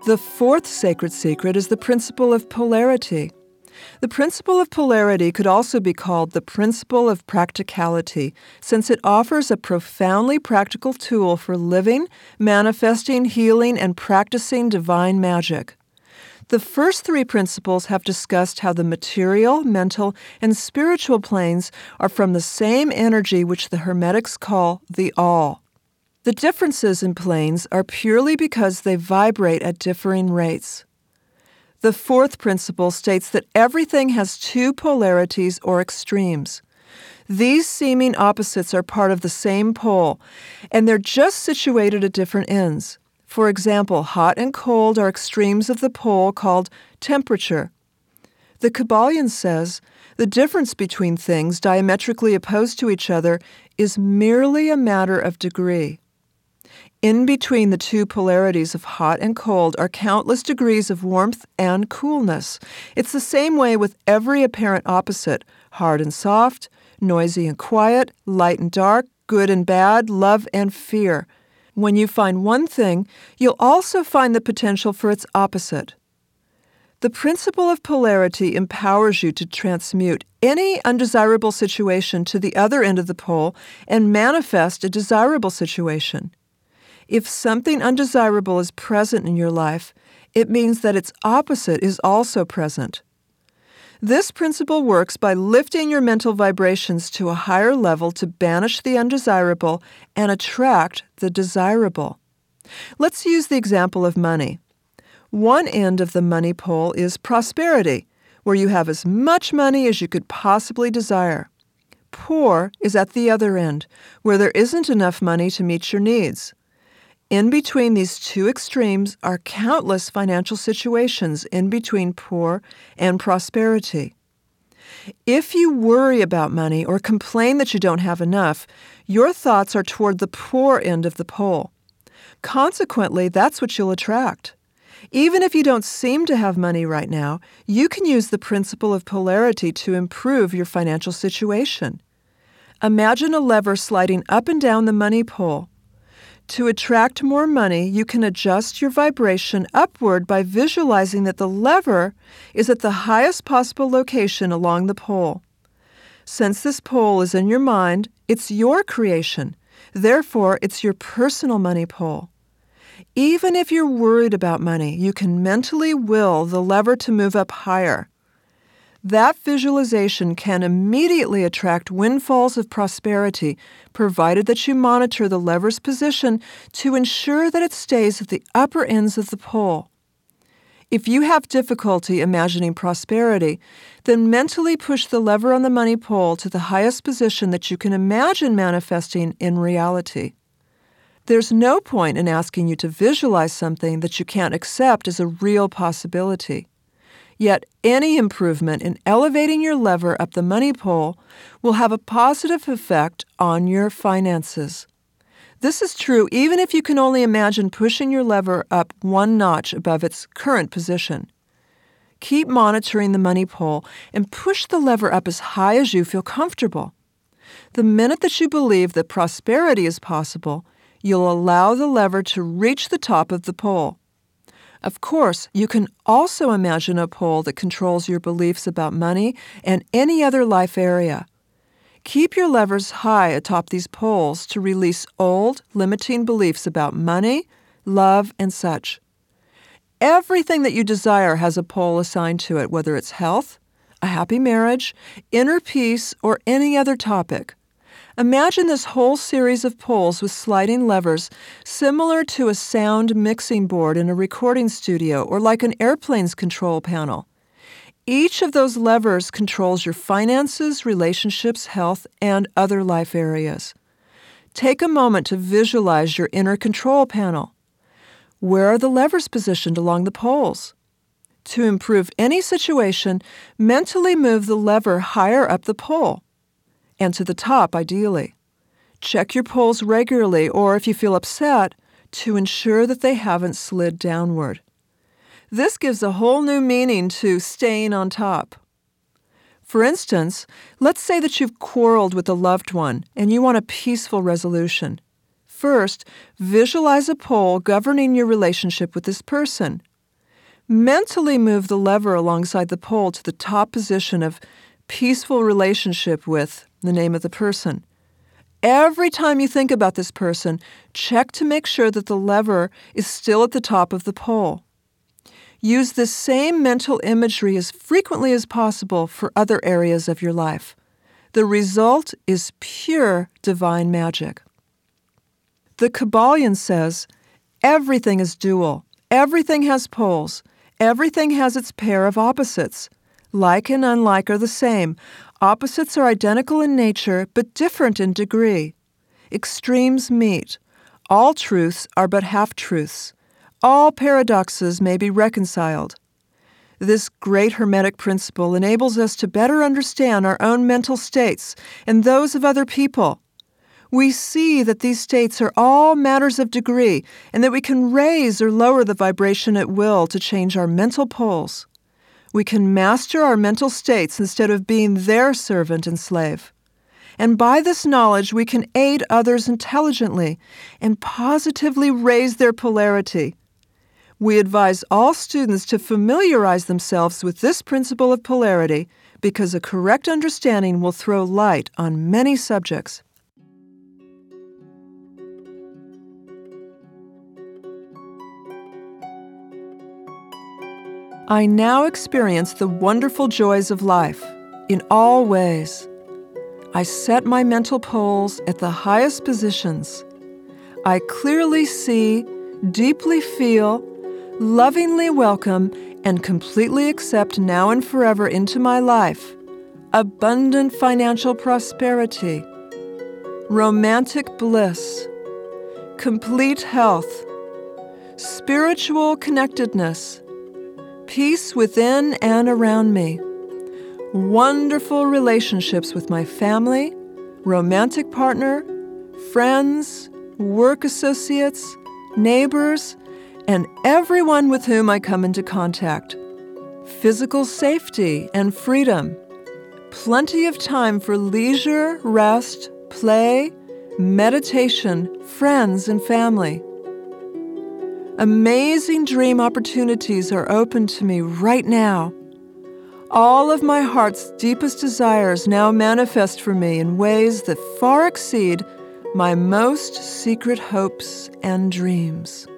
The fourth sacred secret is the principle of polarity. The principle of polarity could also be called the principle of practicality, since it offers a profoundly practical tool for living, manifesting, healing, and practicing divine magic. The first three principles have discussed how the material, mental, and spiritual planes are from the same energy which the Hermetics call the All. The differences in planes are purely because they vibrate at differing rates. The fourth principle states that everything has two polarities or extremes. These seeming opposites are part of the same pole, and they're just situated at different ends. For example, hot and cold are extremes of the pole called temperature. The Kybalion says the difference between things diametrically opposed to each other is merely a matter of degree. In between the two polarities of hot and cold are countless degrees of warmth and coolness. It's the same way with every apparent opposite, hard and soft, noisy and quiet, light and dark, good and bad, love and fear. When you find one thing, you'll also find the potential for its opposite. The principle of polarity empowers you to transmute any undesirable situation to the other end of the pole and manifest a desirable situation. If something undesirable is present in your life, it means that its opposite is also present. This principle works by lifting your mental vibrations to a higher level to banish the undesirable and attract the desirable. Let's use the example of money. One end of the money pole is prosperity, where you have as much money as you could possibly desire. Poor is at the other end, where there isn't enough money to meet your needs. In between these two extremes are countless financial situations in between poor and prosperity. If you worry about money or complain that you don't have enough, your thoughts are toward the poor end of the pole. Consequently, that's what you'll attract. Even if you don't seem to have money right now, you can use the principle of polarity to improve your financial situation. Imagine a lever sliding up and down the money pole. To attract more money, you can adjust your vibration upward by visualizing that the lever is at the highest possible location along the pole. Since this pole is in your mind, it's your creation. Therefore, it's your personal money pole. Even if you're worried about money, you can mentally will the lever to move up higher. That visualization can immediately attract windfalls of prosperity, provided that you monitor the lever's position to ensure that it stays at the upper ends of the pole. If you have difficulty imagining prosperity, then mentally push the lever on the money pole to the highest position that you can imagine manifesting in reality. There's no point in asking you to visualize something that you can't accept as a real possibility. Yet any improvement in elevating your lever up the money pole will have a positive effect on your finances. This is true even if you can only imagine pushing your lever up one notch above its current position. Keep monitoring the money pole and push the lever up as high as you feel comfortable. The minute that you believe that prosperity is possible, you'll allow the lever to reach the top of the pole. Of course, you can also imagine a pole that controls your beliefs about money and any other life area. Keep your levers high atop these poles to release old, limiting beliefs about money, love, and such. Everything that you desire has a pole assigned to it, whether it's health, a happy marriage, inner peace, or any other topic. Imagine this whole series of poles with sliding levers similar to a sound mixing board in a recording studio or like an airplane's control panel. Each of those levers controls your finances, relationships, health, and other life areas. Take a moment to visualize your inner control panel. Where are the levers positioned along the poles? To improve any situation, mentally move the lever higher up the pole, and to the top, ideally. Check your poles regularly, or if you feel upset, to ensure that they haven't slid downward. This gives a whole new meaning to staying on top. For instance, let's say that you've quarreled with a loved one and you want a peaceful resolution. First, visualize a pole governing your relationship with this person. Mentally move the lever alongside the pole to the top position of peaceful relationship with the name of the person. Every time you think about this person, check to make sure that the lever is still at the top of the pole. Use this same mental imagery as frequently as possible for other areas of your life. The result is pure divine magic. The Kybalion says, everything is dual. Everything has poles. Everything has its pair of opposites. Like and unlike are the same. Opposites are identical in nature, but different in degree. Extremes meet. All truths are but half-truths. All paradoxes may be reconciled. This great Hermetic principle enables us to better understand our own mental states and those of other people. We see that these states are all matters of degree and that we can raise or lower the vibration at will to change our mental poles. We can master our mental states instead of being their servant and slave. And by this knowledge, we can aid others intelligently and positively raise their polarity. We advise all students to familiarize themselves with this principle of polarity because a correct understanding will throw light on many subjects. I now experience the wonderful joys of life in all ways. I set my mental poles at the highest positions. I clearly see, deeply feel, lovingly welcome, and completely accept now and forever into my life abundant financial prosperity, romantic bliss, complete health, spiritual connectedness, peace within and around me, wonderful relationships with my family, romantic partner, friends, work associates, neighbors, and everyone with whom I come into contact, physical safety and freedom, plenty of time for leisure, rest, play, meditation, friends, and family. Amazing dream opportunities are open to me right now. All of my heart's deepest desires now manifest for me in ways that far exceed my most secret hopes and dreams.